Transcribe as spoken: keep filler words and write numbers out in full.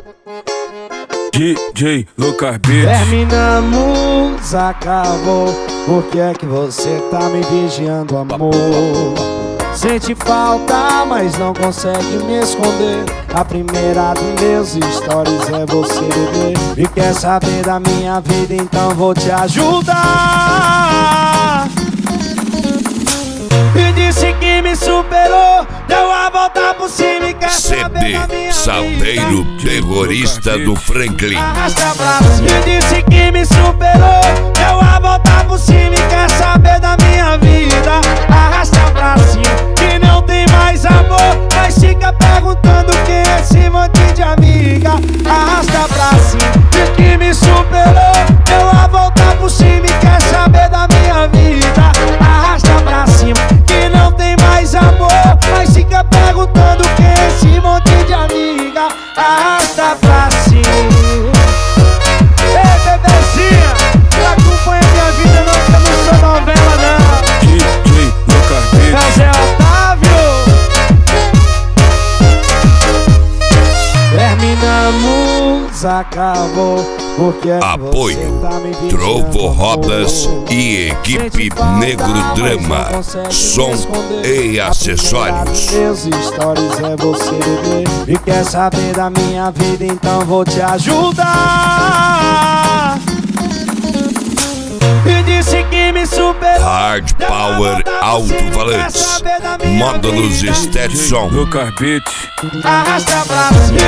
D J Lucas Beats. Terminamos, acabou. Por que é que você tá me vigiando, amor? Sente falta, mas não consegue me esconder. A primeira dos meus stories é você, bebê. E quer saber da minha vida, então vou te ajudar. E disse que me superou, deu a volta por cima e quer saber da minha Salteiro vida. terrorista do Franklin. Arrasta pra cima. E disse que me superou, deu a volta por cima e quer saber da minha vida. Arrasta pra cima, que não tem mais amor, mas fica perguntando quem é esse monte de amiga. Arrasta pra cima. Diz que me superou, deu a volta por cima e quer saber da minha vida. Arrasta pra cima, que não tem mais amor, mas fica perguntando quem é esse monte de amiga. Arrasta pra cima. Ei, bebezinha, não acompanha minha vida não, que eu não sou novela não. D J Lucas Beats. É o Zé Otávio. Terminamos, acabou. Porque é que Apoio você tá me vigiando, Trovo amor? Rodas e equipe Negro Drama, som e acessórios. Meus stories é você, bebê. E quer saber da minha vida, então vou te ajudar. E disse que me superou. Hard Power Alto-Valentes, módulos Stetson. Lucas Beats. Arrasta pra cima.